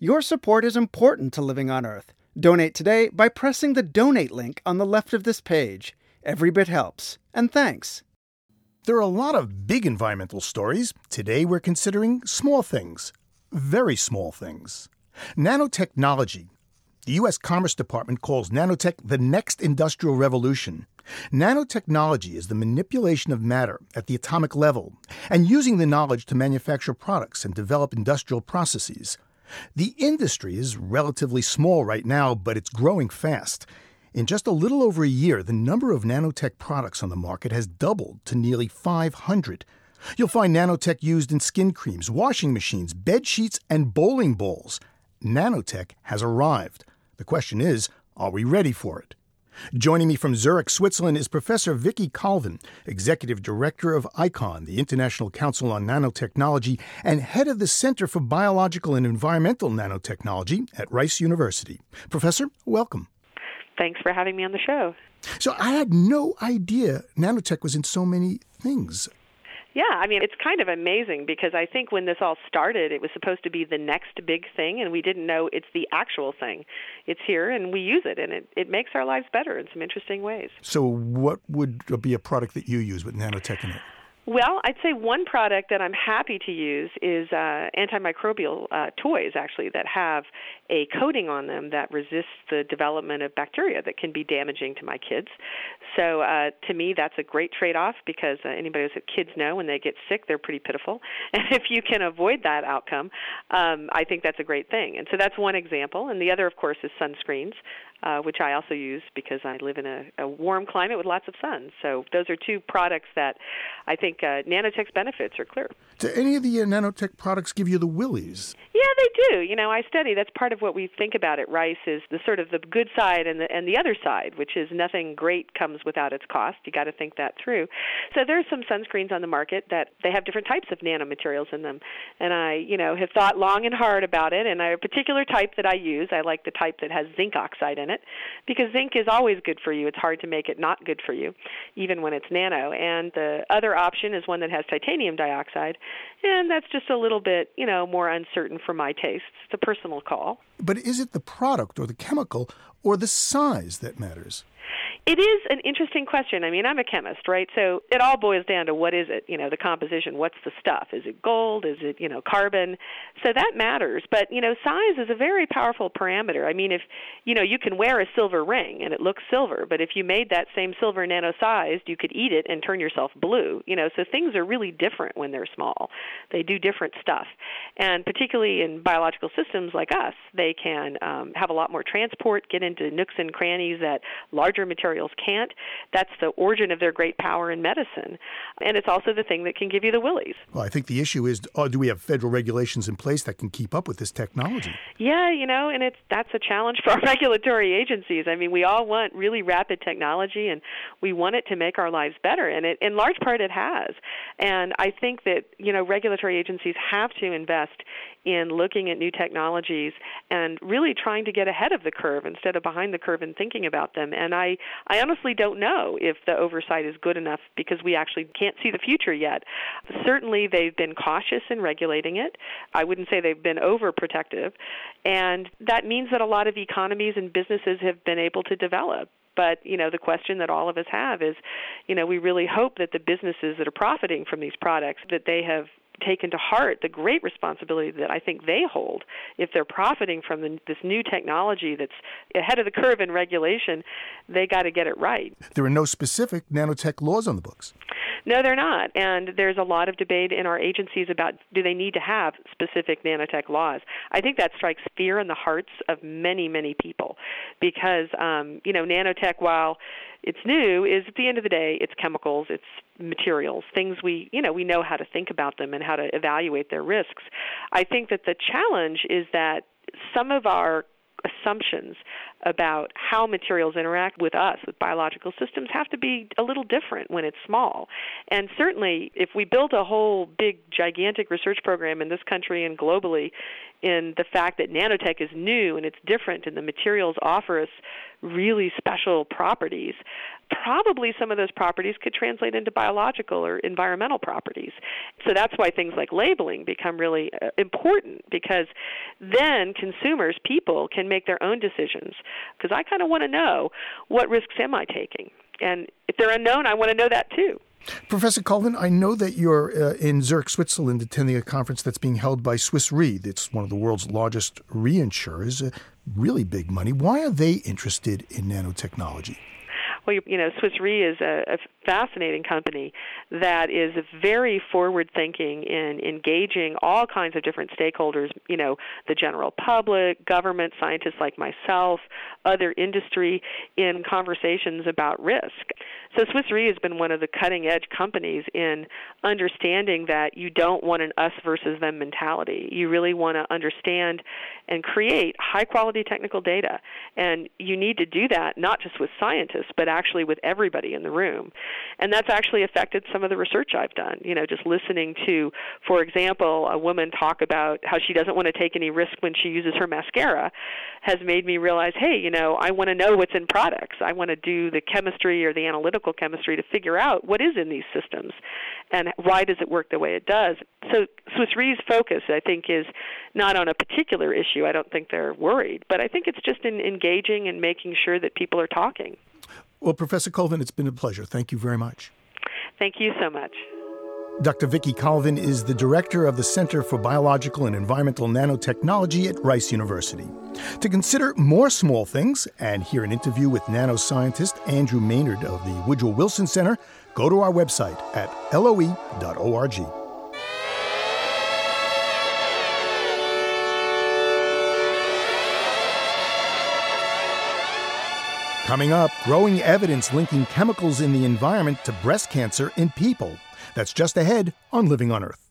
Your support is important to Living on Earth. Donate today by pressing the donate link on the left of this page. Every bit helps. And thanks. There are a lot of big environmental stories. Today we're considering small things. Very small things. Nanotechnology. The U.S. Commerce Department calls nanotech the next industrial revolution. Nanotechnology is the manipulation of matter at the atomic level and using the knowledge to manufacture products and develop industrial processes. The industry is relatively small right now, but it's growing fast. In just a little over a year, the number of nanotech products on the market has doubled to nearly 500. You'll find nanotech used in skin creams, washing machines, bed sheets, and bowling balls. Nanotech has arrived. The question is, are we ready for it? Joining me from Zurich, Switzerland, is Professor Vicky Colvin, Executive Director of ICON, the International Council on Nanotechnology, and head of the Center for Biological and Environmental Nanotechnology at Rice University. Professor, welcome. Thanks for having me on the show. So I had no idea nanotech was in so many things. Yeah, I mean, it's kind of amazing because I think when this all started, it was supposed to be the next big thing, and we didn't know it's the actual thing. It's here, and we use it, and it makes our lives better in some interesting ways. So what would be a product that you use with nanotech in it? Well, I'd say one product that I'm happy to use is antimicrobial toys, actually, that have a coating on them that resists the development of bacteria that can be damaging to my kids. So to me, that's a great trade-off because anybody who's had kids know when they get sick, they're pretty pitiful. And if you can avoid that outcome, I think that's a great thing. And so that's one example. And the other, of course, is sunscreens, which I also use because I live in a warm climate with lots of sun. So those are two products that I think nanotech's benefits are clear. Do any of the nanotech products give you the willies? Yeah, they do. You know, I study. That's part of what we think about at Rice is the sort of the good side and the other side, which is nothing great comes without its cost. You got to think that through. So there's some sunscreens on the market that they have different types of nanomaterials in them, and I, have thought long and hard about it. And a particular type that I use, I like the type that has zinc oxide in it, because zinc is always good for you. It's hard to make it not good for you, even when it's nano. And the other option is one that has titanium dioxide, and that's just a little bit, more uncertain for my tastes. It's a personal call. But is it the product or the chemical or the size that matters? It is an interesting question. I mean, I'm a chemist, right? So it all boils down to what is it, the composition, what's the stuff? Is it gold? Is it, carbon? So that matters. But, size is a very powerful parameter. I mean, if, you can wear a silver ring and it looks silver, but if you made that same silver nano-sized, you could eat it and turn yourself blue. So things are really different when they're small. They do different stuff. And particularly in biological systems like us, they can have a lot more transport, get into nooks and crannies that larger materials can't. That's the origin of their great power in medicine. And it's also the thing that can give you the willies. Well, I think the issue is, do we have federal regulations in place that can keep up with this technology? Yeah, and that's a challenge for our regulatory agencies. I mean, we all want really rapid technology, and we want it to make our lives better. And in large part, it has. And I think that, regulatory agencies have to invest in looking at new technologies and really trying to get ahead of the curve instead of behind the curve and thinking about them. And I honestly don't know if the oversight is good enough because we actually can't see the future yet. Certainly, they've been cautious in regulating it. I wouldn't say they've been overprotective. And that means that a lot of economies and businesses have been able to develop. But, the question that all of us have is, we really hope that the businesses that are profiting from these products, that they have taken to heart the great responsibility that I think they hold. If they're profiting from this new technology that's ahead of the curve in regulation, they got to get it right. There are no specific nanotech laws on the books. No, they're not. And there's a lot of debate in our agencies about do they need to have specific nanotech laws. I think that strikes fear in the hearts of many, many people because, nanotech, while it's new, is at the end of the day, it's chemicals, it's materials, things we know how to think about them and how to evaluate their risks. I think that the challenge is that some of our assumptions about how materials interact with us, with biological systems, have to be a little different when it's small. And certainly, if we built a whole big, gigantic research program in this country and globally in the fact that nanotech is new and it's different and the materials offer us really special properties, probably some of those properties could translate into biological or environmental properties. So that's why things like labeling become really important, because then consumers, people, can make their own decisions. Because I kind of want to know, what risks am I taking? And if they're unknown, I want to know that too. Professor Colvin, I know that you're in Zurich, Switzerland, attending a conference that's being held by Swiss Re. It's one of the world's largest reinsurers, really big money. Why are they interested in nanotechnology? Well, Swiss Re is a fascinating company that is very forward-thinking in engaging all kinds of different stakeholders, the general public, government, scientists like myself, other industry, in conversations about risk. So Swiss Re has been one of the cutting-edge companies in understanding that you don't want an us versus them mentality. You really want to understand and create high-quality technical data. And you need to do that not just with scientists, but actually with everybody in the room. And that's actually affected some of the research I've done. Just listening to, for example, a woman talk about how she doesn't want to take any risk when she uses her mascara has made me realize, hey, I want to know what's in products. I want to do the chemistry or the analytical chemistry to figure out what is in these systems and why does it work the way it does. So Swiss Re's focus, I think, is not on a particular issue. I don't think they're worried, but I think it's just in engaging and making sure that people are talking. Well, Professor Colvin, it's been a pleasure. Thank you very much. Thank you so much. Dr. Vicki Colvin is the director of the Center for Biological and Environmental Nanotechnology at Rice University. To consider more small things and hear an interview with nanoscientist Andrew Maynard of the Woodrow Wilson Center, go to our website at loe.org. Coming up, growing evidence linking chemicals in the environment to breast cancer in people. That's just ahead on Living on Earth.